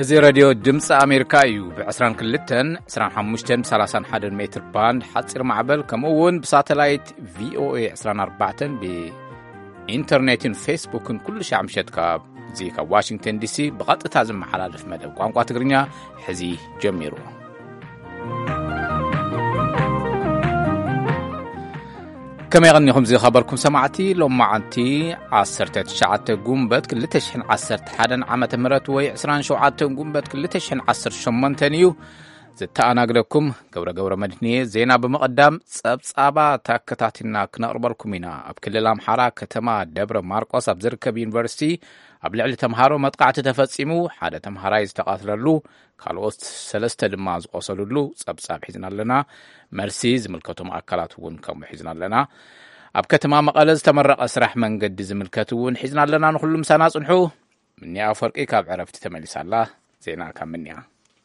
እዚ راديو ድምጽ ኣሜሪካ እዩ ብ22 25 31 ሜትር ባንድ ሓፂር ማዕበል ከምኡውን ብሳተላይት VOA 24 ብኢንተርኔትን ፌስቡክን ኩሉ ሻምሸትካ እዚ ካብ ዋሽንግተን ዲሲ ብቐጥታ ዝመሓላለፍ መደብ ቋንቋ ትግርኛ ሕዚ ጀሚሩ كما يغنيكم زي خبركم سمعتي لما عنتي 19 قنبت كل تشحن 11 عام تمرت وي 27 قنبت كل تشحن 18 تنيو زتانا قلكم قورة مدنية زينا بمقدم صبصابا تاكتاتنا كنقربلكم هنا بكل الامحاره كتما دبر ماركوس ابزركب يونيفرسيتي ابلعلي تمهارو مطقعت تفصيمو حدا تمهراي استقاتللو ካልኦት ሰለስተ ድማ ዝቆሰሉሉ ጸብጻብ ሒዝና ኣለና መርሲ ዝምልከቶም ኣካላት እውን ከም ሒዝና ኣለና ኣብ ከተማ መቐለ ዝተመረቀ ስራሕ መንገዲ ዝምልከቱ እውን ሒዝና ኣለና ንኹሉም ሰና ጽንሑ ምንያ ፈርቂ ካብ ዕረፍቲ ተመሊሳላ ዜና ካብ ምንያ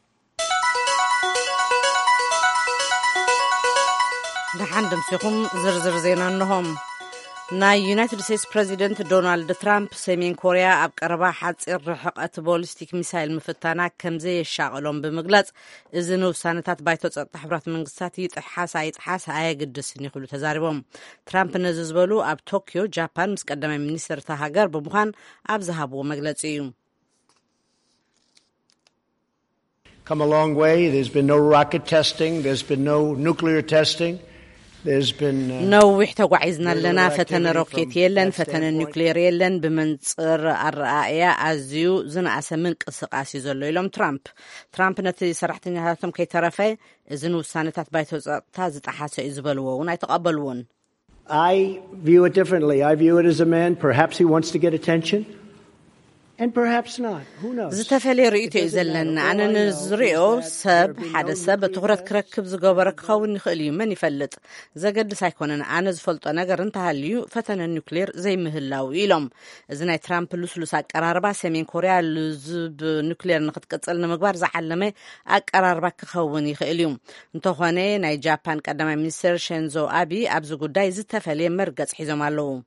ብሓንድም ሲኹም ዝርዝር ዜና እንሆም ናይ ዩናይትድ ስቴትስ ፕሬዚደንት ዶናልድ ትራምፕ ሰሜን ኮርያ ኣብ ቀረባ ሓፂር ርሕቀት ቦሊስቲክ ሚሳይል ምፍታና ከምዘ የሻቀሎም ብምግላጽ እዚ ንውሳነታት ባይቶ ጸጥታ ሕብራት መንግስታት ይጥሓስ ኣይጥሓስ ኣየግድስን ይኽሉ ተዛሪቦም ትራምፕ ነዚ ዝበሉ ኣብ ቶኪዮ ጃፓን ምስ ቀዳማይ ሚኒስትር እታ ሃገር ብምዃን ኣብ ዝሃብዎ መግለጺ እዩ Come a long way. There's been no rocket testing. There's been no nuclear testing. نوح تقعيزنا لنا فتن روكيت يلن فتن النيوكلير يلن بمنصر الرئاية أزيو زنا أسمن قصقاسي زلو يلوم ترامب نتي سرحتني هاتم كي طرفي إذنو سانتات بايتو تازت أحاسة إزبالوون يتقبلون I view it differently. I view it as a man. Perhaps he wants to get attention. And perhaps not. Who knows? زتفلي رئيتي زلن أنا نزريو سب حدا سب تغرد كركب زقابرك خاون نخلي من يفلت زقد سايكونن أنا زفلت أنا قرنت هاليو فتن النيوكلير زي مهلاو إلهم إذن ترامب لسلوسا قراربا سمين كوريا لزب نيوكلير نقد قتلنا مقبار زحلمي أقراربا كخاون يخليهم انتوخواني ناي جابان قدام منستر شينزو أبي أبزو قداي زتفلي مرقص حيزم اللو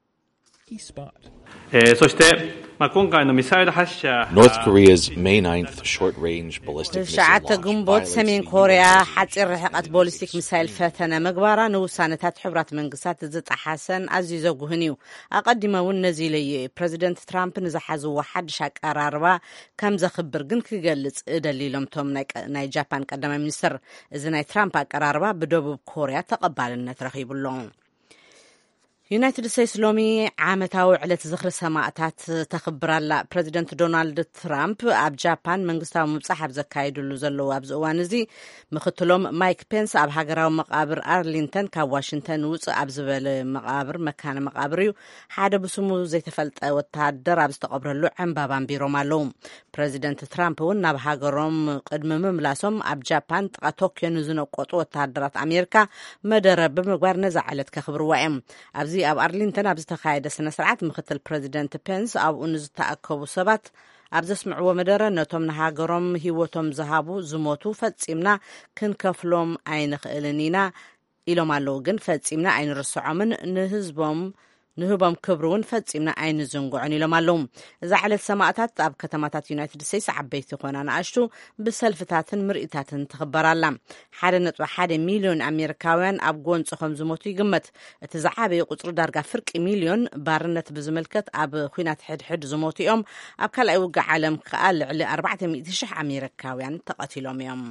North Korea's May 9th short-range ballistic missile شعات قنبوت سمين كوريا حتى رحقت بوليستيك ميسايل فتنة مقبارة نوسانتات حبرات منقصات زت حسن عزيزو قهنيو أقدمون نزيلي بريزيدنت ترامب نزحزو واحد شاك أراربا كم زخبر قنك قلت دليلهم توم ناي جابان قدام منستر إذا ناي ترامب أراربا بدوب كوريا تقبال النترخيب اللون ዩናይትድ ስቴትስ ሎሚ ዓመታዊ ዕለት ዝኽሪ ሰማዕታት ተኽብራላ ፕሬዚደንት ዶናልድ ትራምፕ ኣብ ጃፓን መንግስታዊ ምብጻሕ ኣብ ዘካይድሉ ዘለዉ ኣብዚ እዋን እዚ ምክትሎም ማይክ ፔንስ ኣብ ሃገራዊ መቃብር ኣርሊንተን ካብ ዋሽንተን ውፅእ ኣብ ዝበለ መቃብር መካነ መቃብር እዩ ሓደ ብስሙ ዘይተፈልጠ ወታደር ኣብ ዝተቐብረሉ ዕምባባ ኣንቢሮም ኣለዉ ፕሬዚደንት ትራምፕ እውን ናብ ሃገሮም ቅድሚ ምምላሶም ኣብ ጃፓን ጥቃ ቶኪዮ ንዝነቆጡ ወታደራት ኣሜሪካ መደረ ብምግባር ነዛ ዕለት ከኽብርዋ እዮም ኣብዚ ኣብ ኣርሊንተን ኣብ ዝተኻየደ ስነ ስርዓት ምክትል ፕሬዚደንት ፔንስ ኣብኡ ንዝተኣከቡ ሰባት ኣብ ዘስምዕዎ መደረ ነቶም ንሃገሮም ሂወቶም ዝሃቡ ዝሞቱ ፈጺምና ክንከፍሎም ኣይንኽእልን ኢና ኢሎም ኣለዉ ግን ፈጺምና ኣይንርስዖምን ንህቦም ክብሩውን ፈጺምና ኣይንዝንጉዕን ኢሎም ኣለዉ እዛ ዕለት ሰማዕታት ኣብ ከተማታት ዩናይትድ ስቴትስ ዓበይቲ ኮና ንኣሽቱ ብሰልፍታትን ምርኢታትን ትኽበራላ 1.1 ሚልዮን ኣሜሪካውያን ኣብ ጎንፅኾም ዝሞቱ ይግመት እቲ ዝዓበየ ቁፅሪ ዳርጋ ፍርቂ ሚልዮን ባርነት ብዝምልከት ኣብ ኩናት ሕድሕድ ዝሞቱ እዮም ኣብ ካልኣይ ውግእ ዓለም ከዓ ልዕሊ 400,000 ኣሜሪካውያን ተቐቲሎም እዮም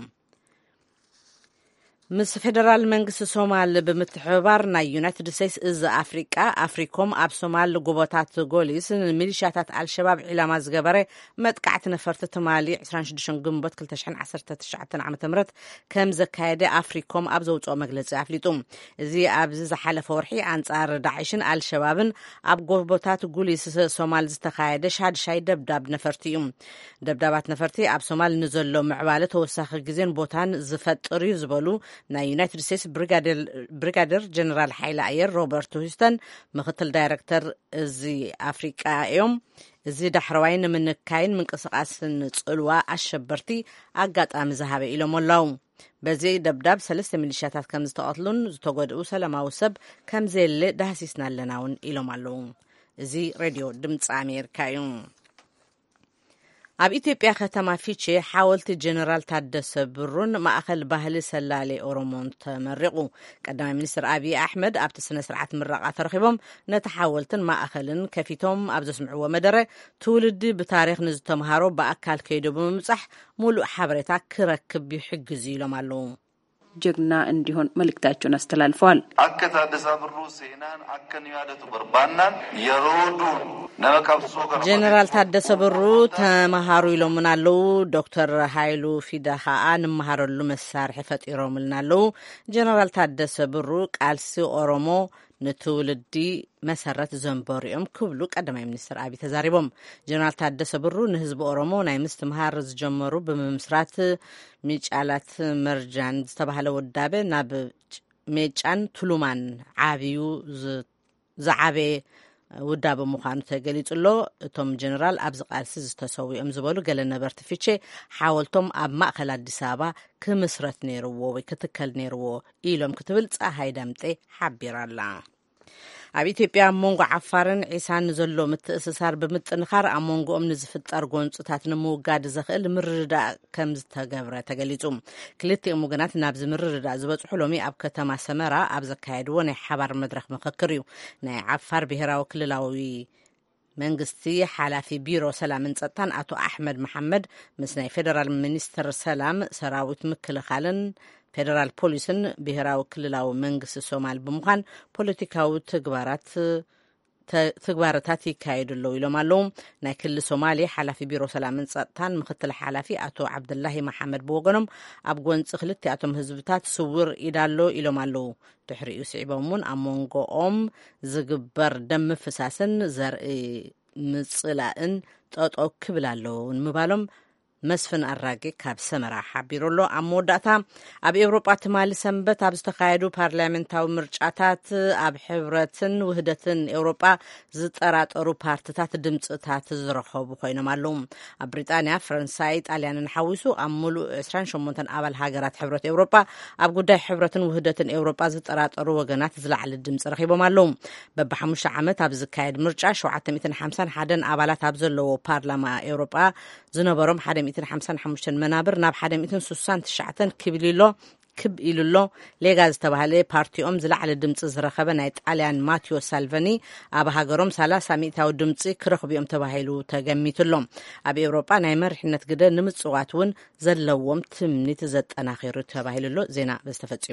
ምስ ፌደራል መንግስቲ ሶማል ብምትሕብባር ናይ ዩናይትድ ስቴትስ እዚ ኣፍሪኮም ኣብ ሶማል ጎቦታት ጎሊስ ሚሊሻታት አልሸባብ ዒላማ ዝገበረ መጥቃዕቲ ነፈርቲ ትማሊ 26 ግንቦት 2019 ዓ.ም ከም ዘካየደ ኣፍሪኮም ኣብ ዘውፅኦ መግለጺ ኣፍሊጡ እዚ ኣብዚ ዝሓለፈ ወርሒ አንጻር ዳዕሽን አልሸባብን ኣብ ጎቦታት ጎሊስ ሶማል ዝተካየደ ሻድሻይ ደብዳብ ነፈርቲ እዩ ደብዳባት ነፈርቲ ኣብ ሶማል ንዘሎ ምዕባለ ተወሳኺ ግዜን ቦታን ዝፈጥር እዩ ዝበሉ ናይ ዩናይትድ ስቴትስ ብሪጋዴር ጀነራል ሓይለ ኣየር ሮበርት ሂውስተን ምክትል ዳይሬክተር እዚ ኣፍሪቃ እዮም እዚ ዳሕረዋይ ንምንካይን ምንቅስቃስን ጽልዋ ኣሸበርቲ ኣጋጣሚ ዝሃበ ኢሎም ኣለው በዚ ደብዳብ 3 ሚሊሻታት ከም ዝተቀትሉን ዝተጎድኡ ሰላማዊ ሰብ ከም ዘለ ዳህሲስና ኣለናውን ኢሎም ኣለው እዚ ሬድዮ ድምጽ ኣሜሪካ እዩ ኣብ ኢትዮጵያ ከተማ ፊቼ ሓወልቲ ጀነራል ታደሰ ብሩን ማእኸል ባህሊ ሰላሌ ኦሮሞን ተመሪቑ። ቀዳማይ ሚኒስትር አብይ አሕመድ ኣብቲ ስነ ስርዓት ምረቓ ተረኺቦም ነቲ ሓወልትን ማእኸልን ከፊቶም ኣብ ዘስምዕዎ መደረ ትውልዲ ብታሪክ ንዝተምሃሮ ብኣካል ከይዶ ብምብጻሕ ሙሉእ ሓበሬታ ክረክብ ይሕግዝ ኢሎም ኣለዉ። ጀግና እንዲሆን መልእክታቸውን አስተላልፈዋል። አከታ ታደሰ ብሩ ሴናን አከን ያደቱ በርባናን የሮዱን ነመካብሶ ጀነራል ታደሰ ብሩ ተማሃሩ ኢሎምን ኣለዉ። ዶክተር ሃይሉ ፊዳ ከዓ ንመሃረሉ መሳርሒ ፈጢሮምልና ኣለዉ። ጀነራል ታደሰ ብሩ ቃልሲ ኦሮሞ ንትውልዲ መሰረት ዘንበሩ እዮም ክብሉ ቀዳማይ ሚኒስትር አብይ ተዛሪቦም። ጀነራል ታደሰ ብሩ ንህዝቢ ኦሮሞ ናይ ምስትምሃር ዝጀመሩ ብምምስራት ሚጫላት መርጃን ዝተባሃለ ወዳበ ናብ ሜጫን ቱሉማን ዓብዩ ዝዓበየ ውዳበ ምዃኑ ተገሊጹሎ። እቶም ጀነራል ኣብዚ ቃልሲ ዝተሰውኡ እዮም ዝበሉ ገለ ነበርቲ ፊቼ ሓወልቶም ኣብ ማእኸል አዲስ አበባ ክምስረት ነይርዎ ወይ ክትከል ነይርዎ ኢሎም ክትብል ፀሓይ ዳምጤ ሓቢራላ። ኣብ ኢትዮጵያ ሞንጎ ዓፋርን ዒሳን ዘሎ ምትእስሳር ብምጥንኻር ኣብ ሞንጎኦም ንዝፍጠር ጎንፅታት ንምውጋድ ዘኽእል ምርድዳእ ከም ዝተገብረ ተገሊጹ። ክልቲኦም ወገናት ናብዚ ምርድዳእ ዝበፅሑ ሎሚ ኣብ ከተማ ሰመራ ኣብ ዘካየድዎ ናይ ሓባር መድረክ ምክክር እዩ። ናይ ዓፋር ብሄራዊ ክልላዊ መንግስቲ ሓላፊ ቢሮ ሰላምን ጸጥታን አቶ ኣሕመድ መሐመድ ምስ ናይ ፌደራል ሚኒስትር ሰላም ሰራዊት ምክልኻልን ፌደራል ፖሊስን ብሄራዊ ክልላዊ መንግስቲ ሶማል ብምዃን ፖለቲካዊ ተግባራታት ይካየድለው ኢሎም ኣለዉ። ናይ ክልል ሶማሌ ሓላፊ ቢሮ ሰላምን ጸጥታን ምክትል ሓላፊ አቶ ዓብድላሂ መሐመድ ብወገኖም ኣብ ጎንፂ ክልቲኣቶም ህዝብታት ስውር ኢዳሎ ኢሎም ኣለዉ። ድሕሪኡ ስዒቦም እውን ኣብ ሞንጎኦም ዝግበር ደም ምፍሳስን ዘርኢ ምጽላእን ጠጠው ክብል ኣለዉ ንምባሎም መስፍን ኣራጌ ካብ ሰመራ ሓቢሩሎ። ኣብ መወዳእታ ኣብ ኤውሮጳ ትማሊ ሰንበት ኣብ ዝተካየዱ ፓርላሜንታዊ ምርጫታት ኣብ ሕብረትን ውህደትን ኤውሮጳ ዝጠራጠሩ ፓርቲታት ድምፅታት ዝረኸቡ ኮይኖም ኣለዉ። ኣብ ብሪጣንያ፣ ፈረንሳይ፣ ጣልያንን ሓዊሱ ኣብ ሙሉእ 28 ኣባል ሃገራት ሕብረት ኤውሮጳ ኣብ ጉዳይ ሕብረትን ውህደትን ኤውሮጳ ዝጠራጠሩ ወገናት ዝለዓለ ድምፂ ረኺቦም ኣለዉ። በቢ5 ዓመት ኣብ ዝካየድ ምርጫ 751 ኣባላት ኣብ ዘለዎ ፓርላማ ኤውሮጳ ዝነበሮም 155 መናብር ናብ 169 ክብ ኢሉሎ ሌጋ ዝተባሃለ ፓርቲኦም ዝለዓለ ድምፂ ዝረኸበ ናይ ጣልያን ማቴዎ ሳልቫኒ ኣብ ሃገሮም 30% ድምፂ ክረኽቢኦም ተባሂሉ ተገሚትሎም። ኣብ ኤውሮጳ ናይ መሪሕነት ግደ ንምጽዋት እውን ዘለዎም ትምኒት ዘጠናኺሩ ተባሂሉሎ። ዜና በዝተፈጺሙ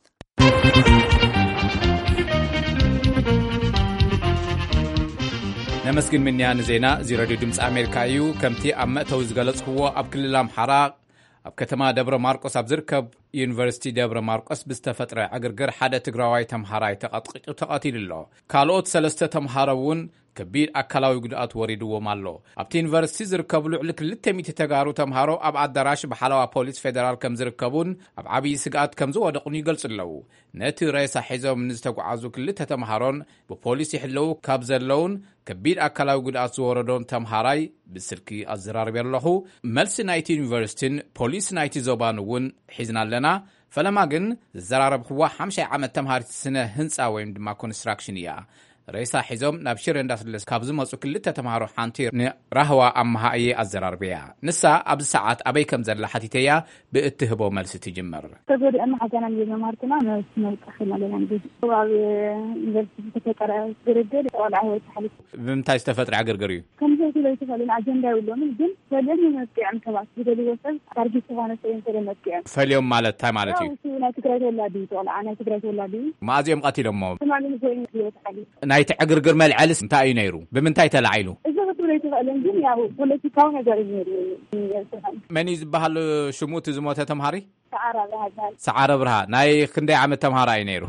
ነመስግን ምንያ ንዜና እዚ ሬድዮ ድምፂ ኣሜሪካ እዩ። ከምቲ ኣብ መእተዊ ዝገለጽክዎ ኣብ ክልል ኣምሓራ ኣብ ከተማ ደብረ ማርቆስ ኣብ ዝርከብ ዩኒቨርሲቲ ደብረ ማርቆስ ብዝተፈጥረ ዕግርግር ሓደ ትግራዋይ ተምሃራይ ተቐጥቂጡ ተቐቲሉ ኣሎ። ካልኦት 3 ተምሃሮ እውን ከቢድ ኣካላዊ ጉድኣት ወሪድዎም ኣሎ። ኣብቲ ዩኒቨርሲቲ ዝርከቡ ልዕሊ 200 ተጋሩ ተምሃሮ ኣብ ኣዳራሽ ብሓለዋ ፖሊስ ፌደራል ከም ዝርከቡን ኣብ ዓብዪ ስግኣት ከም ዝወደቑን ይገልጹ ኣለዉ። ነቲ ሬሳ ሒዞም ንዝተጓዓዙ 2 ተምሃሮን ብፖሊስ ይሕለዉ ካብ ዘለውን ከቢድ ኣካላዊ ጉድኣት ዝወረዶን ተምሃራይ ብስልኪ ኣዘራርብ ኣለኹ። መልሲ ናይቲ ዩኒቨርሲቲን ፖሊስ ናይቲ ዞባን እውን ሒዝና ኣለና። ፈለማ ግን ዝዘራረብክዋ 50 ዓመት ተምሃሪት ስነ ህንፃ ወይም ድማ ኮንስትራክሽን እያ። ሬሳ ሒዞም ናብ ሽረ እንዳስለስ ካብ ዝመፁ 2 ተምሃሮ ሓንቲ ራህዋ ኣመሃእየ ኣዘራርብያ ንሳ ኣብዚ ሰዓት ኣበይ ከም ዘላ ሓቲተያ ብእትህቦ መልሲ ትጅመር። ተጎዲአና ሓዘና ንመማርትና መስመልቀኽና ለና ኣብ ዩኒቨርሲቲ ተፈጠረ ግርግር ቆልዓ ወይ ተሓሊፍ ብምንታይ ዝተፈጥረ ግርግር እዩ? ከምዚ ኢሉ ተፈልና አጀንዳ ይብሎም ግን ፈለኝ መጥዕም ተባስ ዝደልዎ ሰብ ታርጌት ዝኾነ ሰይን ተለመጥዕም ፈልዮም ማለት ታይ ማለት እዩ? ናይ ትግራይ ተወላዲ ቆልዓ ናይ ትግራይ ተወላዲ ማእዚኦም ቀቲሎሞ ተማሊ ዘይን ተሓሊፍ ናይቲ ዕግርግር መልዓልስ እንታይ እዩ ነይሩ? ብምንታይ ተላዒሉ? እዚ ክትብለ ይትኽእልን ግን ያው ፖለቲካዊ ነገር እዩ ነይሩ። መን እዩ ዝበሃል ሽሙ እቲ ዝሞተ ተምሃሪ? ሰዓረ ብርሃ ናይ ክንደይ ዓመት ተምሃራይ ነይሩ?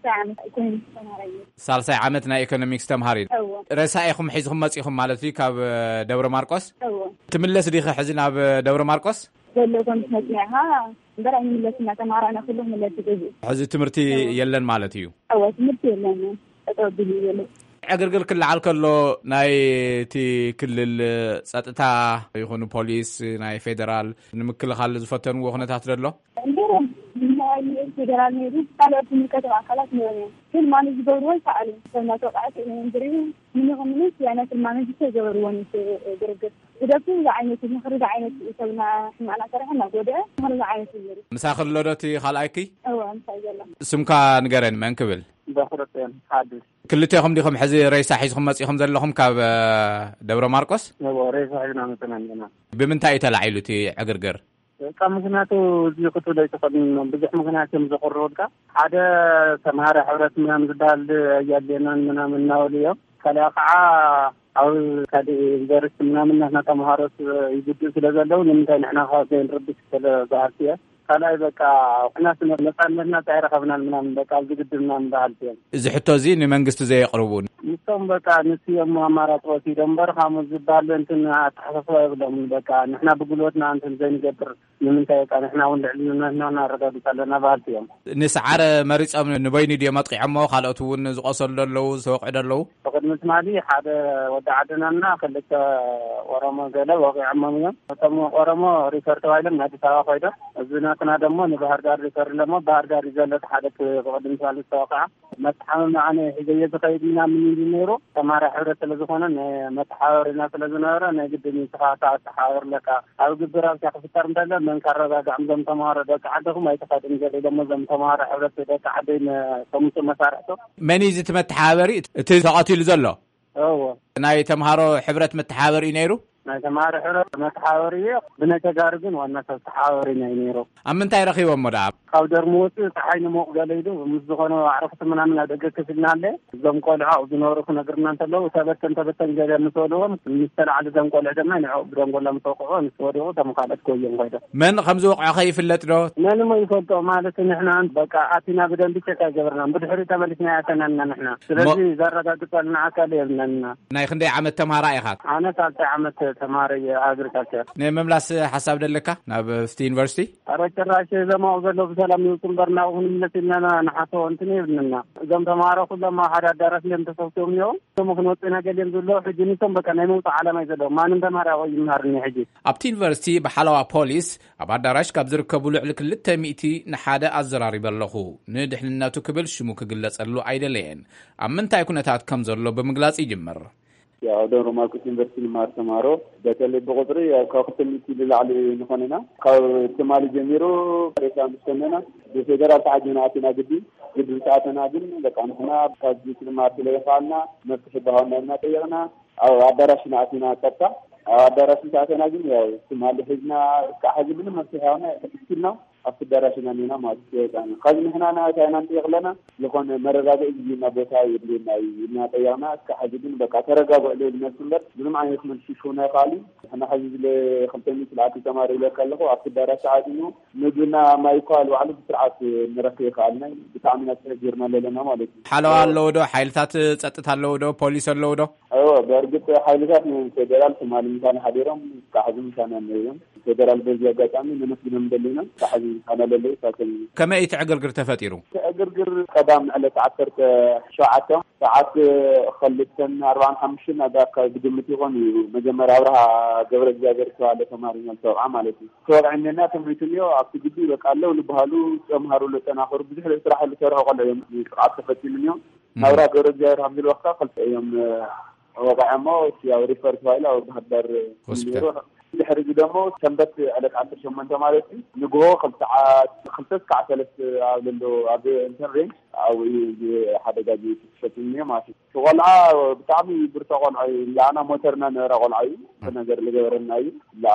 30 ዓመት ናይ ኢኮኖሚክስ ተምሃሪ። ሬሳ ኢኹም ሒዝኩም መጺኹም ማለት እዩ ካብ ደብረ ማርቆስ? ትምለስ ዲኺ ሕዚ ናብ ደብረ ማርቆስ? ዘለኩም ትመጽናኻ እንደራ ይምለስና ተማራና ኩሎም ምለስ ይገዙ። ሕዚ ትምህርቲ የለን ማለት እዩ? ትምህርቲ የለን ተጠብሊ የለ ዕግርግር ክልዓል ከሎ ናይ እቲ ክልል ጸጥታ ይኹኑ ፖሊስ ናይ ፌደራል ንምክልኻል ዝፈተንዎ ኩነታት ደሎ? እንደራ ናይ فدرال نيرو قالوا تملكة عقلات نيرو كل ما نجبروا يفعلوا فما توقعت إنهم يدرون منهم ناس يعني في المعنى يجبرون في درجة ودكتور عينة المخرج عينة يسوينا معنا صراحة نقوده مخرج عينة يجري مساخر لودتي خلايكي مساجلا سمكا نقرن ما نكبل بخرتين حادث كلتيهم ديكم حزي رئيس حيزكم مصيهم زلهم كاب دبر ماركوس رئيس حيزنا مثلا بمنتاي تلعيلتي عقرقر كم مكناتو زيقتو لي تقدم بزح مكناتهم زقرودكا هذا تمهار حورت من مزدال يالينا من ناوليو كلا قعا او كدي درس من نحن تمهارت يجدو سلازلو نمتى نحن خاصين ربي سلا بعثيه كلا بقى الناس نتعلمنا تعرفنا من بقى جدنا من بعثيه اذا حتى زين منغست زي يقربون نسم بقى نسي مؤامرات وسي دمبر خامس زبال انتنا تحسسوا يقدم بقى نحن بقولتنا انت زي نقدر من تايقا نحنا ونعلمنا هنا رغبت لنا بعثيه نسعر مريص نبيني دي مطقي عمو خالتون زقصل دلو سوق دلو فقد مسمعلي حدا ودعدنا خلت ورما قالوا واقع عماميا تم ورما ريفرت وايلن نادي سوا فايده ازناتنا دمو نبهر دار ريفر لما بهر دار يزلت حدا فقد مسمعلي الواقع متحاول معنا هديه تقيدنا من دينيرو تمارا حرة لزخونا متحاورنا لزنارا نجد من سخاطة تحاور لك او جبرا كفتر مدلا من كرر عمدم تمارا دك عدهم ما يتقدم جدي دم تمارا حرة دك عدين تمس مسارته مني زت متحاوري تقاتل زلو هو ناي تمهارو حبرة متحاوري نيرو ناي تمارا حرة متحاوريه بنتجاربين وانا تحاوري نيرو أمن تاي رخيوم مدعب او درموت تحين مو قاليدو مزخونو عرفت من انا دقك سيناله زم قولعه ودنورو نغرنا انتلو تبتن جاي مسودهم مستل على زم قولع دما نعو بدون قول لهم توقعوا مسودو تمقالت كويين غيدا من خمس وقع خيف اللترو من ما يفضل مالك نحنا بقى اتينا بدن بيتا جبرنا بدحري تملكنا اتنا نحنا ስለዚህ ዘረጋግጠልና አካል የለንና ናይ ክንደይ ዓመት ተማራ ኢኻ አነ ታልተ ዓመት ተማሪ አግሪካልቸር ነመምላስ ሐሳብ ደለካ ናብ ፍቲ ዩኒቨርሲቲ አረጨራሽ ዘማው ዘሎ ሰላም ይውጡን በርናውን ለተኛና ነሐቶ እንትኔ ብንና ዘም ተማራ ኩለማ ሓደ አዳራሽ ለም ተሰብስበው ነው ተመክኖት ነገለም ዘሎ ሕጅኒቶም በቃ ናይ መውጣ ዓላማ ይዘለው ማንም ተማራ ወይ ይማርኒ ሕጂ ኣብቲ ዩኒቨርሲቲ በሐላዋ ፖሊስ ኣብ አዳራሽ ካብ ዝርከቡ ልዕሊ 200 ንሓደ ኣዘራሪበ ኣለኹ ንድሕንነቱ ክብል ሽሙ ክግለጸሉ አይደለየን ኣብ ምንታይ ኩነታት ከም ዘሎ ብምግላጽ ይጅምር ያው ደብረ ማርቆስ ዩኒቨርሲቲ ማስተማሮ በተለይ በቁጥሪ ከክትምቲ ልላዕሊ ንኾነና ካብ ትማሊ ጀሚሮ ሬሳ ምስተነና በፌደራል ታጅናትና ግድ ሰዓተና ግን በቃ ንሕና ካብ ትማርቲ ለይፋልና መፍትሕ ባሆነና ጠየቅና አው አዳራሽና አቲና ተጣ አዳራሽ ሰዓተና ግን ያው ትማሊ ህዝና ካህጅ ምንም መፍትሕ ሆነ ተክክልና አፍዳራሽና ነና ማለት ነው ካዝ ንሕናና ታይናንት ይግለና ለኾነ መረጋገጥ ይልና ቦታ ይልና ጠያና ካህጅን በቃ ተረጋጋው ለነሱለት ምንም አይነት መልስ ሆነ ካሊ እኛ ሐዚዝ ለ500 ሰዓት ተማሪ ለከለሁ አፍዳራሽ ሰዓትኑ ንግና ማይኳል ወዓሉ በስርዓት ንረከይ ካልና በጣምና ተጀርና ለለና ማለት ነው ሓለዋ ኣለውዶ ሓይልታት ጸጥታ ኣለውዶ ፖሊስ ኣለውዶ አዎ በርግጥ ሓይልታት ነው ፌደራል ሶማሊ እንኳን ሀዲሮም ካህዝም ካናነየም ፌደራል በዚህ አጋጣሚ ምንስልም እንደለና ካህዝ ካናለለ ሳከኝ ከመ ይትዕግርግር ተፈጢሩ ተዕግርግር ቀዳም على 10 ሰዓት خلصن 45 አዳካ ግድምት ይሆን መጀመሪያ አብርሃ ገብረ እግዚአብሔር ተዋለ ተማሪኛ ተውዓ ማለት ነው ተወርዓኝና ተምሪትልዮ አፍቲ ግዲ በቃለው ልባሉ ተማሩ ለተናፈሩ ብዙ ስራ ለተራው ቀለም ሰዓት ተፈትልኝው ናውራ ገብረ እግዚአብሔር አምል ወቅታ خلصيهم وقعمو ያው ሪፈር ተዋይላ ወዳደር ሆስፒታል ድሕሪት ደግሞ ሰንበት على 18 ማለት ንጎ 5 ሰዓት 5 ሰዓት 3 አብሎ አብ ኢንተርኔት او حدا جاي تشتني ماشي والله بتعمي برتقال اي لانا موترنا نرقل اي ነገር ለገበረናይ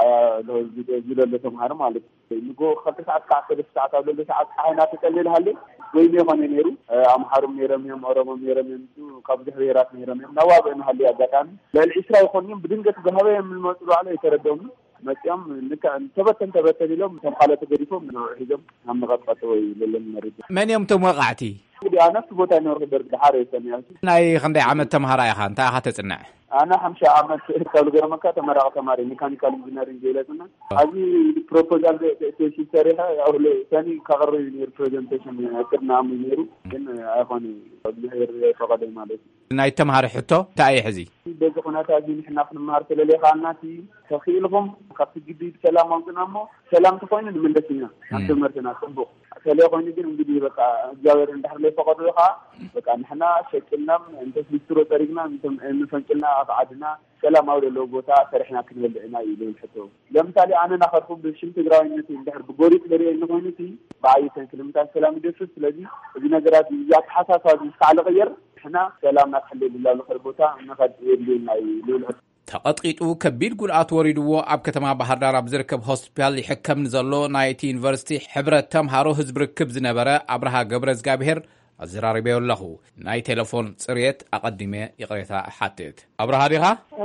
ለዚህ ለተማረ ማለት ነው 5 ሰዓት ከ10 ሰዓት አብሎ ሰዓት አይና ተቀልልሃል ወይ ነው ነሩ አምሐሩም የረሚም ኦሮሞም የረሚም ከብደ ብሔራት የረሚም ነዋበን ሀሊ አጋጣሚ ለልኢስራ ይሆንም በድንገት ገሀበ የምንመጥሉ አለ የተረደሙ መጥያም ተበተን ይሎም ተምካለ ተገሪፎም ነው ሂደም አመቀጣጥ ወይ ለለም መረጃ ማን يوم ተመቃዕቲ እንግዲህ አነስ ቦታ ነው ደርግ ሐረ ይሰኛል ናይ ክንደይ ዓመት ተማሃራ ኢኻ እንታይ ኢኻ ተጽንዕ انا 50 عام كالو مكه تمرع تماري ميكانيكال انجينيرنج جيلتنا هذه بروبوزال تيشي سريها او ثاني كغر ريبريزنتيشن كنا عاملينو ان اخوني غير فقد مالك ናይ ተማሃሪ ሕቶ ታይ ሕዚ بزخنا تاجين إحنا في المهار كللي خاناتي تخيلهم خط جديد سلام أنتنامو سلام تفاين من دسنا نحن مرتنا سبوا سلام يجين نجدي بقى جاور ندخل لي فقط لقى بقى نحنا شكلنا أنت بيسترو طريقنا نفنكلنا أبعدنا سلام أول لوجوتا فرحنا كل اللي يلون حتى لما تالي أنا نخرج بالشمس جراينتي ندخل بقولي تدري إنه هونتي بعيد كلمة سلام يدرس لذي إذا نجرات يجات حساسات على غير إحنا سلام نخلي لله نخربوتا نخد يلون يلون ተቐጥቂጡ ከቢድ ጉድኣት ወሪድዎ ኣብ ከተማ ባህር ዳር ኣብ ዝርከብ ሆስፒታል ይሕከም ንዘሎ ናይቲ ዩኒቨርሲቲ ሕብረት ተምሃሮ ህዝቢ ርክብ ዝነበረ ኣብርሃ ገብረ እግዚአብሔር ኣዘራሪበዮ ኣለኹ ናይ ቴሌፎን ፅሬት ኣቐዲመ ይቕሬታ ሓትት ኣብርሃ ዲኻ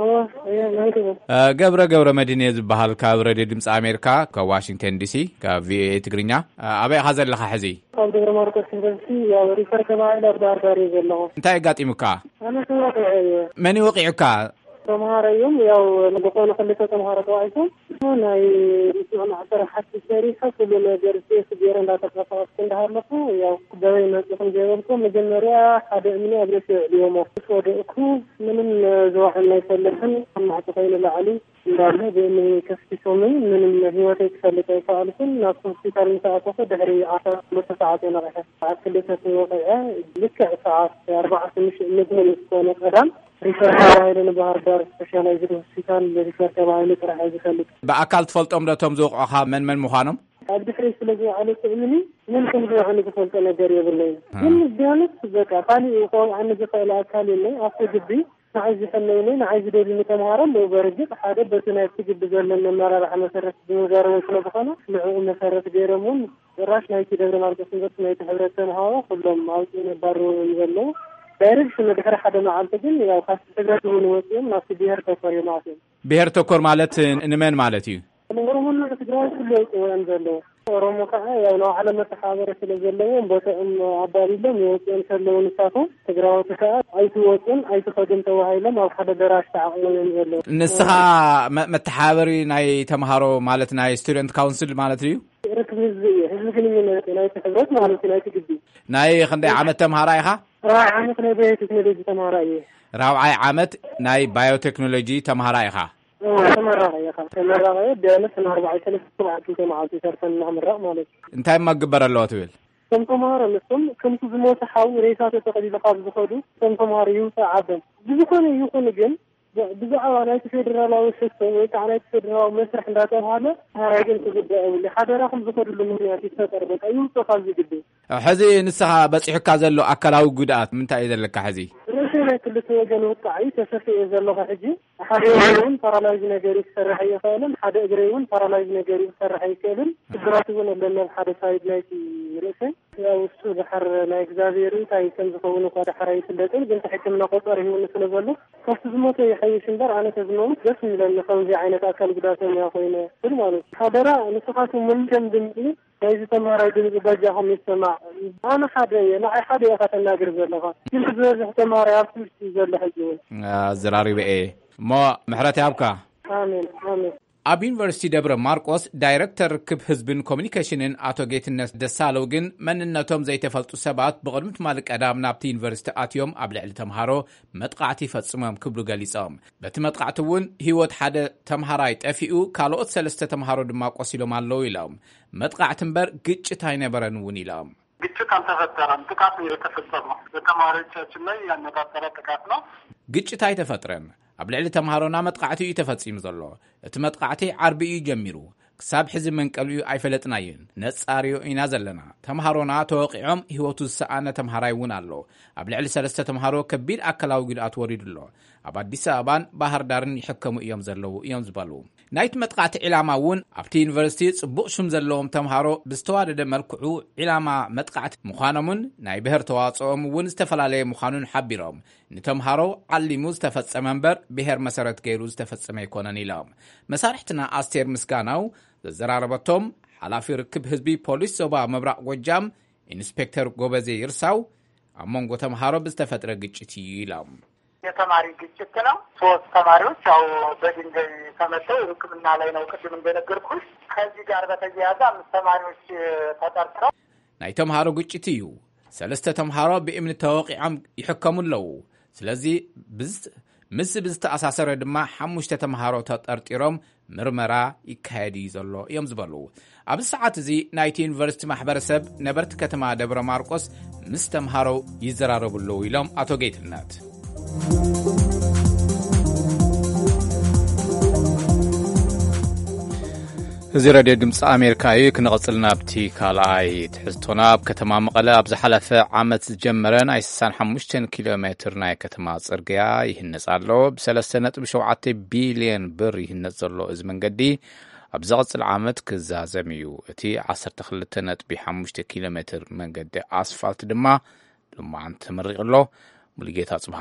ገብረ መዲነ ዝበሃል ካብ ሬድዮ ድምፂ ኣሜሪካ ካብ ዋሽንግተን ዲሲ ካብ ቪኦኤ ትግርኛ ኣበይ ኢኻ ዘለኻ ሕዚ ኣብ ደብረ ማርቆስ ዩኒቨርሲቲ ያው ሪፈር ተባሂለ ኣብ ባህር ዳር ዘለኹ እንታይ ኣጋጢሙካ መን ወቂዑካ ተማሃረዮም ያው ለቆነ ከለተ ተማሃረ ተዋይቶም ናይ ይሁን አሰራ ሐት ሰሪሓ ሁሉ ነገር ሲገረ እንዳተቀፋፍ እንደሃለፈ ያው ደበይ ነጥም ጀበልኩም መጀመሪያ ሓደ ምን አብረሽ ሊዮሞ ወደኩ ምንም ዘዋዕና ይፈልክን ማዕጥ ኸይለ ለዓሊ እንዳለ በእኔ ከፍቲሶምን ምንም ህይወቴ ተፈልጠ ይፋልኩን ናብ ሆስፒታል ተአቆፈ ድሕሪ 12 ሰዓት ነረሐ ሰዓት ክልተ ወቀዐ ልክ ሰዓት 45 ንግመን ስኮነ ቀዳም ሪፈር ተባሂለ ባህር ዳር ስፔሻላይዝድ ሆስፒታል ሪፈር ተባሂለ ጥራሕ ይፈልጥ በአካል ተፈልጦም ለቶም ዘውቋኻ መን ምዃኖም ኣብ ድሕሪ ስለዚ ዓለት እምኒ ምን ከም ዝዓነ ዝፈልጦ ነገር የብለይ ግን ቢያንስ በቃ ካሊ ቆም ዓነ ዝፈላ አካል የለይ አፍ ግቢ ናይዚ ፈለይነ ናይዚ ደሊ ተማሃረም በርግጥ ሓደ በትናይ ግቢ ዘለና መራራሕ መሰረት ዝገረመ ስለሆነ ንዑ መሰረት ገረሙን ራሽ ናይቲ ደብረ ማርቆስ ዩኒቨርሲቲ ናይቲ ሕብረት ተምሃሮ ሁሉም አውጪ ነባሩ ይበለው ዳይሬክት መድህር ሓደ መዓልቲ ግን ያው ካስተግራት ሆኖ ወጥም ናስ ብሄር ተኮር ማለት ብሄር ተኮር ማለት እንመን ማለት እዩ ኦሮሞና ትግራይ ስለይ ወን ዘሎ ኦሮሞ ካዓ ያው ነው ዓለም ተሓበረ ስለዘለው ቦታም አባሪለም የወጥን ሰለው ንሳቱ ትግራይ ተካ አይትወጥን አይትፈድም ተዋሃይለም ኣብ ሓደ ደራሽ ተዓቅሎም ዘሎ ንስኻ መተሓበሪ ናይ ተምሃሮ ማለት ናይ ስቱደንት ካውንስል ማለት እዩ ርክብ ህዝብ ግንኙነት ናይ ሕብረት ማለት ናይ ትግቢ ናይ ክንደይ ዓመት ተምሃራ ኢኻ ራብዓይ ዓመት ናይ ባዮቴክኖሎጂ ተምሃራ እየ ራብዓይ ዓመት ናይ ባዮቴክኖሎጂ ተምሃራ ኢኻ ተመራቀ ቢያንስ 40 ሰዓት ተማዓልቲ ሰርተን ናምራቅ ማለት እንታይ ማግበር ኣለዎ ትብል ከም ተማሃሮ ንስም ከምቲ ዝሞተ ሓው ሬሳት ተቀዲሉ ካብ ዝኸዱ ከም ተማሃሮ ይውጣዓበን ብዙኾነ ይኹን ግን ብዛዕባ ናይ ፌደራላዊ ሲስተም ወይ ከዓ ናይ ፌደራላዊ መስርሕ እንዳተባሃለ ሃራግን ትግበእ ሓደራኹም ዝኸድሉ ምክንያት ይፈጠር በቃ ይውጣ ዝግብ ሕዚ ንስኻ በፂሕካ ዘሎ ኣካላዊ ጉድኣት ምንታይ እዩ ዘለካ ሕዚ ናይ ክልተ ወገን ወጣዓይ ተሰፊየ ዘለኹ ሕጂ ሓደ እውን ፓራላይዝ ነገር ይሰርሕ ይኽእልን ሓደ እግሪ እውን ፓራላይዝ ነገር ይሰርሕ ይኽእልን ትግራት እውን ኣለና ሓደ ሳይድ ናይቲ ርእሰ ያው እሱ ዝሓር ናይ እግዚአብሔር እንታይ ከም ዝኸውን እኳ ድሕሪ ይፍለጥን ግን ሕክምና ቆጠር ይሁን ስለዘሎ ከፍ ዝሞተ ይሐይሽ እምበር ኣነ ተዝመሙት ደስ ይብለኒ ከምዚ ዓይነት ኣካል ጉዳተኛ ኮይነ ስል ማለት ሓደራ ንስኻትኩም ምን ከም ድምፂ ናይዚ ተምሃራይ ድምፂ በጃኹም ይሰማዕ ኣነ ሓደ ንዓይ ሓደ ኢኻ ተናግር ዘለኻ ግን ዝበዝሕ ተምሃራይ ኣብ ትምህርቲ ዘሎ ሕጂ እውን ዘራሪበ እሞ ምሕረት ያብካ ኣሜን ኣሜን ኣብ ዩኒቨርሲቲ ደብረ ማርቆስ ዳይሬክተር ርክብ ህዝብን ኮሚኒኬሽንን ኣቶ ጌትነት ደሳለው ግን መንነቶም ዘይተፈልጡ ሰባት ብቕድሚ ትማል ቀዳም ናብቲ ዩኒቨርሲቲ ኣትዮም ኣብ ልዕሊ ተምሃሮ መጥቃዕቲ ፈጽሞም ክብሉ ገሊፆም በቲ መጥቃዕቲ እውን ህይወት ሓደ ተምሃራይ ጠፊኡ ካልኦት 3 ተምሃሮ ድማ ቆሲሎም ኣለው ኢሎም መጥቃዕቲ እምበር ግጭት ኣይነበረን እውን ኢሎም ግጭት አልተፈጠረም ጥቃት ነው የተፈጸመው በተማሪዎቻችን ላይ ያነጣጠረ ጥቃት ነው ግጭት ኣይተፈጥረን ኣብ ልዕሊ ተምሃሮና መጥቃዕቲ እዩ ተፈጺሙ ዘሎ እቲ መጥቃዕቲ ዓርቢ እዩ ጀሚሩ ክሳብ ሕዚ መንቀልዩ ኣይፈለጥናይን ነጻሪዮ ኢና ዘለና ተምሃሮና ተወቂዖም ህይወቱ ዝሰኣነ ተምሃራይ እውን ኣሎ ኣብ ልዕሊ 3 ተምሃሮ ከቢድ ኣካላዊ ጉድኣት ወሪዱሎ ኣብ ኣዲስ ኣበባን ባህር ዳርን ይሕከሙ እዮም ዘለው እዮም ዝበሉ ናይቲ መጥቃዕቲ ዕላማ እውን ኣብቲ ዩኒቨርሲቲ ጽቡቕ ሽም ዘለዎም ተምሃሮ ብዝተዋደደ መልክዑ ዕላማ መጥቃዕቲ ምዃኖምን ናይ ብሄር ተዋጽኦም እውን ዝተፈላለየ ምዃኑን ሓቢሮም ንተምሃሮ ዓሊሙ ዝተፈጸመ እምበር ብሄር መሰረት ገይሩ ዝተፈጸመ ይኮነን ኢሎም መሳርሕትና ኣስቴር ምስጋናው ዘዘራረበቶም ሓላፊ ርክብ ህዝቢ ፖሊስ ዞባ ምብራቕ ጎጃም ኢንስፔክተር ጎበዜ ይርሳው ኣብ መንጎ ተምሃሮ ብዝተፈጥረ ግጭት እዩ ኢሎም የተማሪ ግጭት ነው 3 ተማሪዎች ያው በድንጋይ ተመተው ሕክምና ላይ ነው ቅድም እንደነገርኩሽ ከዚህ ጋር በተያያዘ 5 ተማሪዎች ተጠርጥረው ናይ ተምሃሮ ግጭት እዩ 3 ተምሃሮ ብእምኒ ተወቂዖም ይሕከሙ ኣለው ስለዚ ምስ ብዝተኣሳሰረ ድማ 5 ተምሃሮ ተጠርጢሮም ምርመራ ይካየድ ዘሎ እዮም ዝበሉ። ኣብ ሰዓት እዚ ናይቲ ዩኒቨርሲቲ ማሕበረሰብ ነበርቲ ከተማ ደብረ ማርቆስ ምስ ተምሃሮ ይዘራረብሉ ኢሎም ኣቶ ጌትነት እዚ ሬድዮ ድምፂ ኣሜሪካ እዩ። ክንቐጽል ናብቲ ካልኣይ ትሕዝቶና ኣብ ከተማ መቐለ ኣብ ዝሓለፈ ዓመት ዝጀመረ ናይ 65 ኪሎ ሜትር ናይ ከተማ ጽርግያ ይህነጽ ኣሎ። ብ3.7 ቢልዮን ብር ይህነጽ ዘሎ እዚ መንገዲ ኣብ ዝቐጽል ዓመት ክዛዘም እዩ። እቲ 12.5 ኪሎ ሜትር መንገዲ ኣስፋልት ድማ ልማዓንቲ ተመሪቕ ኣሎ። ሙሉጌታ ጽብሃ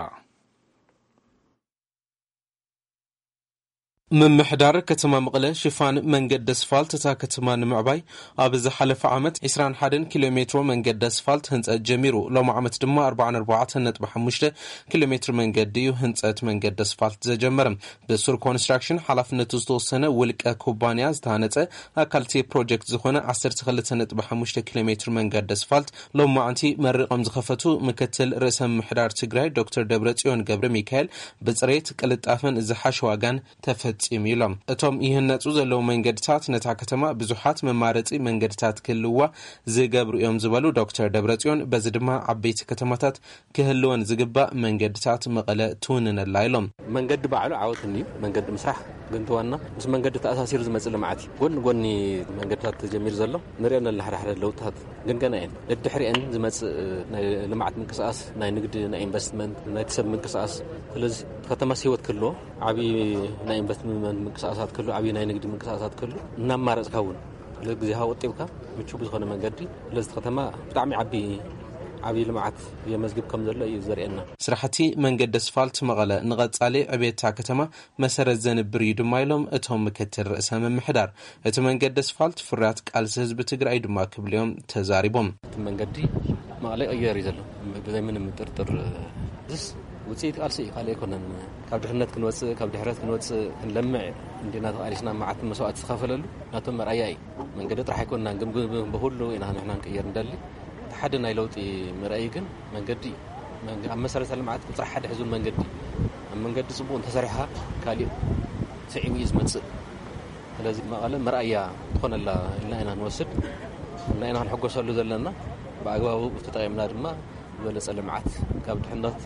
ምምሕዳር ከተማ መቐለ ሽፋን መንገዲ ኣስፋልት እታ ከተማ ንምዕባይ ኣብ ዝሓለፈ ዓመት 21 ኪሎ ሜትር መንገዲ ኣስፋልት ህንፀት ጀሚሩ። ሎሚ ዓመት ድማ 44.5 ኪሎ ሜትር መንገዲ እዩ ህንፀት መንገዲ ኣስፋልት ዘጀመረ። ብሱር ኮንስትራክሽን ሓላፍነቱ ዝተወሰነ ውልቀ ኩባንያ ዝተሃነፀ ኣካልቲ ፕሮጀክት ዝኾነ 12.5 ኪሎ ሜትር መንገዲ ኣስፋልት ሎሚ ማዓንቲ መሪቆም ዝኸፈቱ ምክትል ርእሰ ምምሕዳር ትግራይ ዶክተር ደብረጽዮን ገብረ ሚካኤል ብፅሬት ቅልጣፈን ዝሓሸ ዋጋን ተፈ ይሎም እቶም ይህነጹ ዘለው መንገድታት ነታ ከተማ ብዙሓት መማረጺ መንገድታት ክህልዋ ዝገብሩ እዮም ዝበሉ ዶክተር ደብረጽዮን በዚ ድማ ዓበይቲ ከተማታት ክህልወን ዝግባእ መንገድታት መቐለ ትውንነላ ኢሎም መንገዲ ባዕሉ ዓወትኒ መንገዲ ምስራሕ ግንተዋና ምስ መንገዲ ተኣሳሲሩ ዝመጽእ ልምዓት ጎኒ መንገድታት ተጀሚሩ ዘሎ ንሪአን ለሓደሓደ ለውጥታት ግን ገና እየን ድሕሪአን ዝመጽእ ናይ ልምዓት ምንቅስቃስ ናይ ንግዲ ናይ ኢንቨስትመንት ናይ ሰብ ምንቅስቃስ ስለዚ ከተማ ህይወት ክህልዎ ዓብይ ናይ ኢንቨስትመንት ምንቅስቃሳት ክህልዎ ዓብይ ናይ ንግዲ ምንቅስቃሳት ክህልዎ እናማረጽካ እውን ለግዚሃ ወጥብካ ምቹ ዝኾነ መንገዲ ስለዚ ከተማ ብጣዕሚ ዓብይ ልምዓት የመዝግብ ከም ዘሎ እዩ ዘርእየና። ስራሕቲ መንገዲ ኣስፋልት መቐለ ንቐጻሊ ዕቤታ ከተማ መሰረት ዘንብር እዩ ድማ ኢሎም እቶም ምክትል ርእሰ ምምሕዳር እቲ መንገዲ ኣስፋልት ፍርያት ቃልሲ ህዝቢ ትግራይ ድማ ክብልዮም ተዛሪቦም እቲ መንገዲ መቐለ ቀየር እዩ ዘሎ ብዘይ ምንም ጥርጥር ዝስ ውፅኢት ቃልሲ ካል ኣይኮነን ካብ ድሕነት ክንወፅእ ካብ ድሕረት ክንወፅእ ክንለምዕ እንዲና ተቃሊስና መዓት መስዋዕት ዝኸፈለሉ ናቶም መርኣያ እዩ መንገዲ ጥራሕ ኣይኮንና ግን ብሁሉ ኢና ንሕና ንቅየር እንደሊ ሓደ ናይ ለውጢ ምርኣይ ግን መንገዲ ኣብ መሰረተ ልምዓት ቁጥር ሓደ ሕዙን መንገዲ ኣብ መንገዲ ጽቡቕ ተሰሪሓ ካሊእ ስዒቡ እዩ ዝመጽእ ስለዚ መቐለ መርኣያ ትኾነላ ኢልና ኢና ንወስድ ኢና ክንሕጎሰሉ ዘለና ብኣግባቡ ተጠቒምና ድማ ዝበለጸ ልምዓት ካብ ድሕነት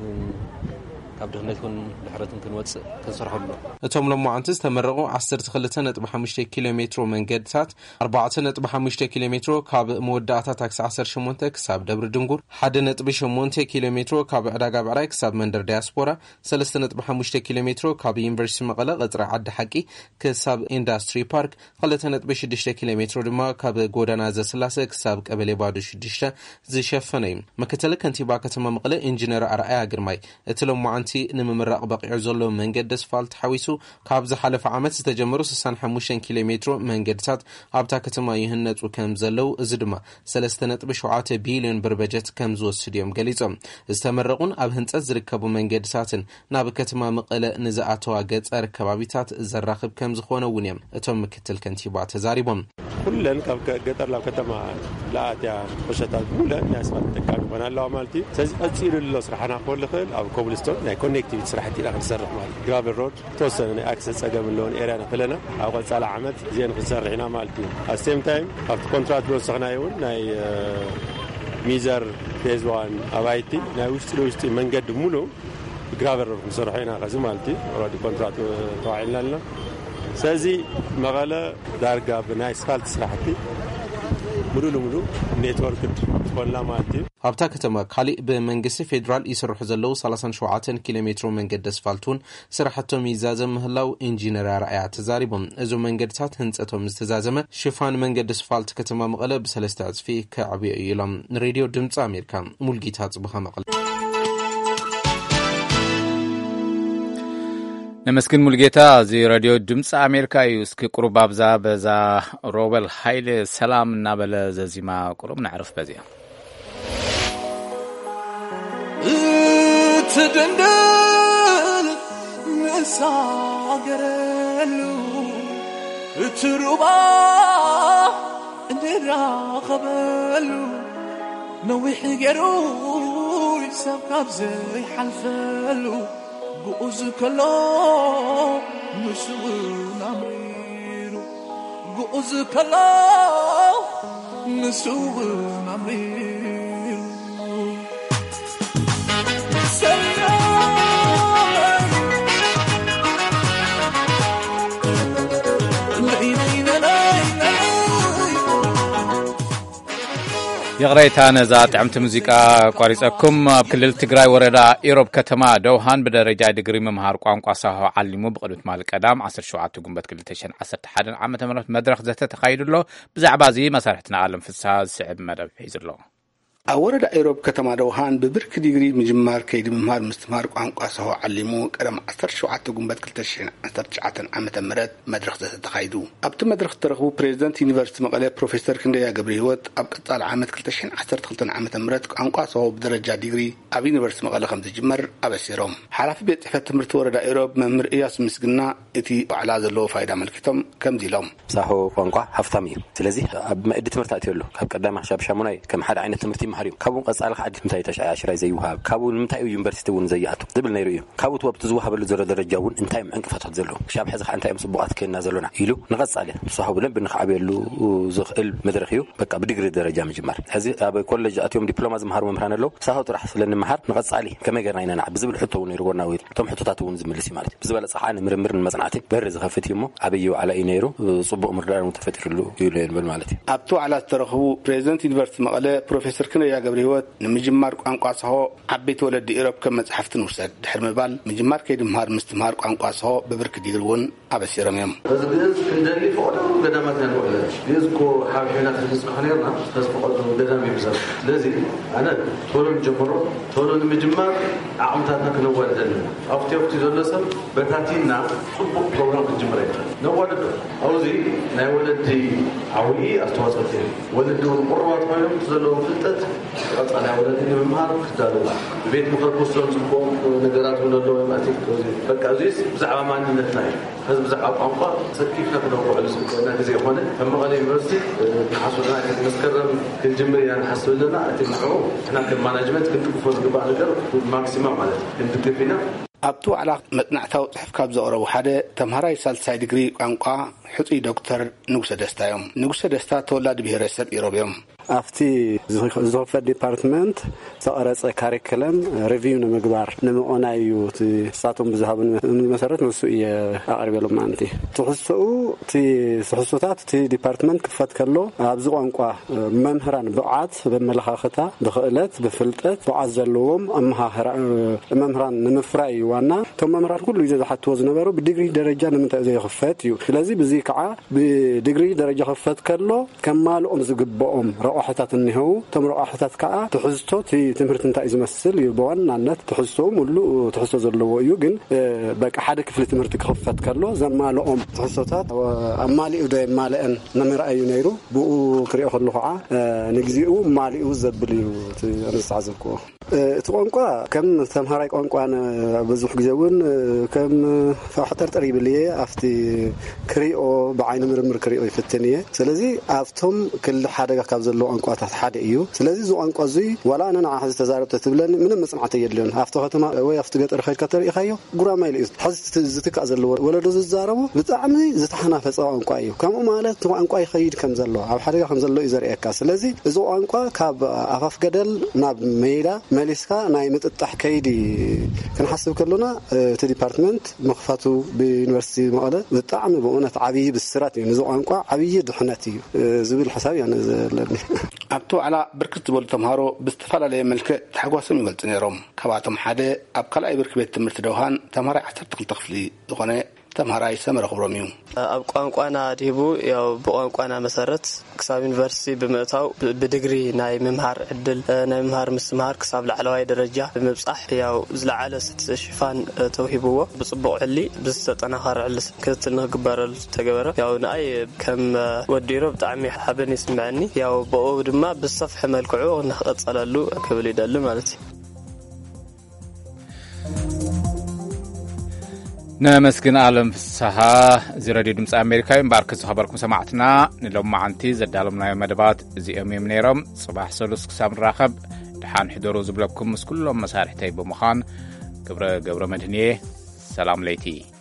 ድሕረትን ክንወፅእ ክንሰርሐሉ እቶም ሎማዓንቲ ዝተመረቑ 12.5 ኪሎ ሜትር መንገድታት 4.5 ኪሎ ሜትር ካብ መወዳእታ ታክሲ 18 ክሳብ ደብሪ ድንጉር 1.8 ኪሎ ሜትር ካብ ዕዳጋ ብዕራይ ክሳብ መንደር ዲያስፖራ 3.5 ኪሎ ሜትር ካብ ዩኒቨርሲቲ መቐለ ቀጽሪ ዓዲ ሓቂ ክሳብ ኢንዱስትሪ ፓርክ 2.6 ኪሎ ሜትር ድማ ካብ ጎዳና ዘስላሴ ክሳብ ቀበሌ ባዶ 6 ዝሸፈነ እዩ። ምክትል ከንቲባ ከተማ መቐለ ኢንጂነር ኣርኣያ ግርማይ እቲ ሎማዓንቲ ንምምራቕ በቂዑ ዘሎ መንገዲ ኣስፋልት ሓዊሱ ካብ ዝሓለፈ ዓመት ዝተጀመሩ 65 ኪሎ ሜትር መንገድታት ኣብታ ከተማ ይህነጹ ከም ዘለው እዚ ድማ 3.7 ቢልዮን ብር በጀት ከም ዝወስድ እዮም ገሊጾም ዝተመረቑን ኣብ ህንጸት ዝርከቡ መንገድታትን ናብ ከተማ መቐለ ንዝኣተዋ ገጠር ከባቢታት ዘራኽብ ከም ዝኾነ እውን እዮም እቶም ምክትል ከንቲባ ተዛሪቦም ኩለን ካብ ገጠር ናብ ከተማ ለኣትያ ቆሸታት ኩለን ናይ ኣስፋልት ተጠቃሚ ይኾና ኣለዋ ማለት እዩ ስለዚ ቀፂሉ ሎ ስራሕና ክኾን ልኽእል ኣብ ኮብልስቶን ናይ ኮኔክቲቪቲ ስራሕቲ ኢና ክንሰርሕ ማለት ግራቨል ሮድ ተወሰነ ናይ ኣክሰስ ፀገም ኣለዎን ኤርያ ንኽእለና ኣብ ቀጻሊ ዓመት እዚአን ክንሰርሕ ኢና ማለት እዩ ኣብ ሴም ታይም ካብቲ ኮንትራት ዝወሰኽናዮ እውን ናይ ሚዘር ፌዝ ዋን ኣባይቲ ናይ ውሽጢ ለውሽጢ መንገዲ ሙሉ ግራቨል ሮድ ክንሰርሖ ኢና ከዚ ማለት እዩ ኦልሬዲ ኮንትራት ተዋዒልና ኣለና ስለዚ መቐለ ዳርጋ ብናይ ኣስፋልት ስራሕቲ ሙሉእ ለሙሉእ ኔትወርክ ትኾንላ ማለት እዩ ኣብታ ከተማ ካሊእ ብመንግስቲ ፌደራል ይስርሑ ዘለው 37 ኪሎ ሜትር መንገዲ ኣስፋልቱን ስራሕቶም ይዛዘም ምህላው ኢንጂነር ኣርኣያ ተዛሪቦም እዞም መንገድታት ህንፀቶም ዝተዛዘመ ሽፋን መንገዲ ኣስፋልት ከተማ መቐለ ብ3 ዕፅፊ ከዕብዩ ኢሎም ንሬድዮ ድምፂ ኣሜሪካ ሙልጌታ ጽቡኻ መቐለ ነመስግን ሙልጌታ እዚ ሬድዮ ድምፂ ኣሜሪካ እዩ እስኪ ቁሩብ ኣብዛ በዛ ሮበል ሃይለ ሰላም እናበለ ዘዚማ ቁሩብ ናዕርፍ በዚያ ትድንድል ንሳገረሉ እትሩባ እንራኸበሉ ነዊሕ ገይሩ ሰብ ካብ ዘይሓልፈሉ ጉዑዝ ከሎ ንሱውን ኣምሪሩ ጉዑዝ ከሎ ንሱውን ኣምሪሩ يغريت أنا ذات عمت موسيقى قارئكم بكل تجري وردا إيروب كتما دوهان بدرجة دقري ممهار قام قصاه علموا بقدوة مالك أدم 10 شعات جنبت كل تشن 10 حدا عامة مرات مدرخ ذات تخيل له بزعبازي مسارحتنا عالم في الساز صعب مدى بحيز الله أورد إيروب كتما دوهان ببرك ديجري مجمار كيد ممهار مستمار قام قاسه علموا كرم 10 شعات جنبت كل تشين 10 شعات عامة مرات مدرخ ذات تخيدو أبت مدرخ ترخو بريزيدنت يونيفرسيتي مقالة بروفيسور كنديا جبريهوت أبقى عامة كل تشين 10 خلطن عامة مرات قام قاسه بدرجة ديجري أبي يونيفرسيتي مقالة 5 جمر أبسيرهم حرف بيت حفت مرت ورد إيروب ممر إياس مسجنا إتي على ذلو فايدة ملكتهم كم ديلهم صحو قنقع حفتامي تلازي ما إدت مرتاتي له قدام حساب شاموناي كم حد عين تمرتي مهريو كابون قصالة حد متى تشعى عشرة زي وهاب كابون متى يونيفرسيتي ون زياتو دبل نيريو كابو توب تزوها بالزر درجة ون انتايم عنك فتح زلو شاب حزق انتايم صبوقات كنا زلونا يلو نغص عليه صحو بلن بنخعب يلو زخل مدرخيو بقى بديجري درجة مجمر هذه أبي كل جاتيوم دبلومة مهار ومهران له صحو تروح لأن مهار نغص عليه كما جرينا نلعب بزبل حتى ونيرجونا وير توم حتى ون زميلسي مالتي بزبل صحان مرمر المصنعتي برز خفت يمو أبيو على إنيرو صبوا مردار متفتر له يلين بالمالتي أبتو على ترخو بريزنت يونيفرسيتي مقالة بروفيسور كنديا جبريهوت مجمار قانقاسه عبيت ولد إيروب كم مصحفتن وسد دحر مبال مجمار كيد مهار مستمار قانقاسه ببرك ديغلون أبسيرم يم بزبيز كندلي فوق قدامات نقول يزكو حاجنا تفسخ خنيرنا تفسخ قدام يبزر لازم أنا تولن جمرو تولن مجمار عمتنا كنوال دل أفتي زلسم بتاتينا صبوا بروجرام الجمرين نوال أوزي نولدي عوي أستواصلتي ولدوا قروات فيهم تزلوا فلتت أنا ولدني بمهار كتالو بيت مخربوسون صبوا نجارات ولدوا ماتي بقى عزيز بزعما ما نتناي هذا بزعما قنقا سكيفنا كنوقع على سكنا زي هون فما غادي يونيفرسيتي حصلنا نسكرم كنجمر يعني حصل لنا تنحو احنا كمانجمنت كنت فوز قبا نقدر ماكسيمم على كنت كفينا أبتو على متنعتو صحف كابز أورو حدا تمهراي سالساي ديجري قنقا حطي دكتور نوسة دستايوم نوسة دستا تولد بهرسب إيروبيوم أفتي زوفة ديبارتمنت سأرس كاريكلم ريفيو نمقبار نمقنا يوتي ساتهم بذهب المسارات نسوية أقرب لهم أنتي تحسوا تحسوتات تي ديبارتمنت كفت كله أبزق أنقوا ممهران بقعات بملخاختا بخلت بفلتت بعزلهم ممهران نمفرأي وانا ثم ممهران كله إذا حتى وزن برو بديجري درجة نمتأذي خفت يو لازم بزيك بديجري درجة خفت كله كمال زقبهم رأحتات النهو تم رأحتات كأ تحسوا تي تمرت انت إذا مسل يبون النت تحسوا ملو تحسوا زلوا يوجن بق حدا كفل تمرت خفت كله زمان أم تحسوتات وأمالي وده مالي أن نمر أي نيرو بو كريه خلوا قاع نجزئو مالي وزبلي ونستعزبكوا تقولوا كم تمهرك أنقوا أنا بزوج جزون كم فحتى تقريب لي أفتي كريو بعين مرمر كريو في التانية سلزي أفتهم كل حدا كابز لو أنقوا تحت إيو سلزي زو أنقوا زي ولا أنا عايز تزارب تتبلن من المصنع تيجلون أفتوها تما ويفتو قطر خير كتر إخيو قرا ما يليز حز زتك أزلوا ولا دوز الزاربو بتعمل زتحنا فصاع أنقوا إيو كم مالت تو أنقوا يخير كم زلوا أو حدا كم زلوا إزر إيكا سلزي زو أنقوا كاب أفاف قدل ناب ميدا ماليسكا نايمت التحكيدي كان حسب كلنا تديبارتمنت مخفاتو بيونيفرسيتي مقالة بتعمل بقولنا عبيه بالسرات يعني زو أنقوا عبيه دحناتي زبيل الحساب يعني أبتو على بركة بول تمهارو باستفادة لملك تحقوسم يقولتني روم كباتم حدا أبقى لا يبرك بيت تمرت دوهان تمهاري حتى تقلتخفلي دغني تمهراي سمر خبرميو ቋንቋና ዲቡ ያው በቋንቋና መሰረት ክሳብ ዩኒቨርሲቲ በመታው በዲግሪ ናይ መምሃር ዕድል ናይ መምሃር ምስማር ክሳብ ላዕለዋይ ደረጃ በመብጻሕ ያው ዝለዓለ ሽፋን ተውሂብዎ በጽቡቅ ዕሊ ብዝተጠናኸረ ዕሊ ክትል ንግበረል ተገበረ ያው ናይ ከም ወዲሮ ብጣዕሚ ሓበን ይስምዓኒ ያው በኦ ድማ ብሰፍሕ መልክዑ ንኽቀጽለሉ ክብል ይደል ማለት እዩ نمسكن عالم فسها زرادي دمس أمريكا يمبارك خبركم سمعتنا نلوم معنتي زدالمنا مدبات زي أمي منيرم صباح سلوس كسام راخب دحان حضورو زبلكم مسكلهم مسارح تايب مخان ገብረ መድህንየ ሰላም ለይቲ